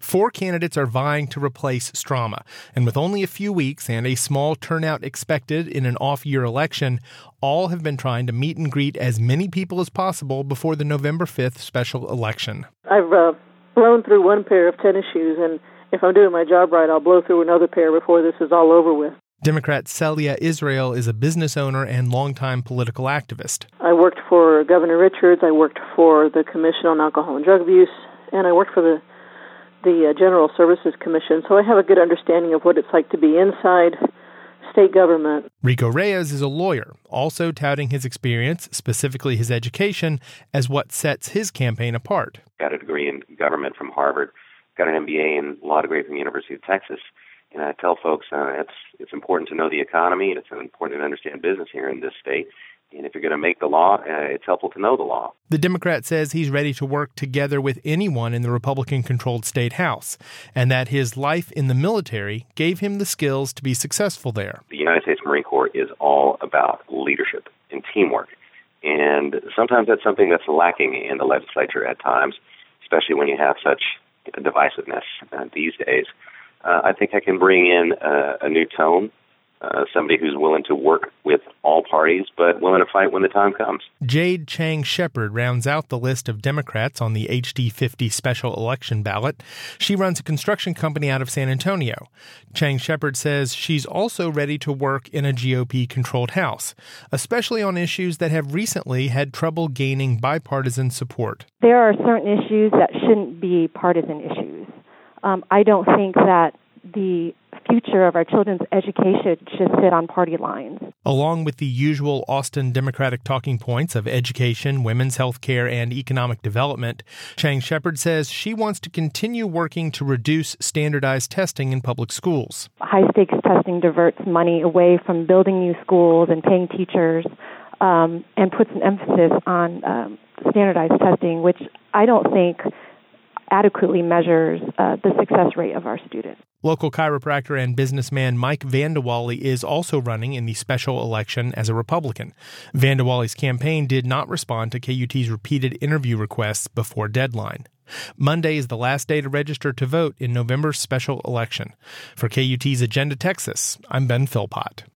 4 candidates are vying to replace Strama, and with only a few weeks and a small turnout expected in an off-year election, all have been trying to meet and greet as many people as possible before the November 5th special election. I've blown through one pair of tennis shoes, and if I'm doing my job right, I'll blow through another pair before this is all over with. Democrat Celia Israel is a business owner and longtime political activist. I worked for Governor Richards, I worked for the Commission on Alcohol and Drug Abuse, and I worked for the General Services Commission, so I have a good understanding of what it's like to be inside state government. Rico Reyes is a lawyer, also touting his experience, specifically his education, as what sets his campaign apart. Got a degree in government from Harvard, got an MBA and law degree from the University of Texas. And I tell folks it's important to know the economy, and it's important to understand business here in this state. And if you're going to make the law, it's helpful to know the law. The Democrat says he's ready to work together with anyone in the Republican-controlled state House, and that his life in the military gave him the skills to be successful there. The United States Marine Corps is all about leadership and teamwork. And sometimes that's something that's lacking in the legislature at times, especially when you have such divisiveness these days. I think I can bring in a new tone, somebody who's willing to work with all parties, but willing to fight when the time comes. Jade Chang Shepard rounds out the list of Democrats on the HD 50 special election ballot. She runs a construction company out of San Antonio. Chang Shepard says she's also ready to work in a GOP-controlled House, especially on issues that have recently had trouble gaining bipartisan support. There are certain issues that shouldn't be partisan issues. I don't think that the future of our children's education should sit on party lines. Along with the usual Austin Democratic talking points of education, women's health care, and economic development, Chang Shepard says she wants to continue working to reduce standardized testing in public schools. High-stakes testing diverts money away from building new schools and paying teachers, and puts an emphasis on standardized testing, which I don't think adequately measures the success rate of our students. Local chiropractor and businessman Mike Vandewally is also running in the special election as a Republican. Vandewally's campaign did not respond to KUT's repeated interview requests before deadline. Monday is the last day to register to vote in November's special election. For KUT's Agenda Texas, I'm Ben Philpott.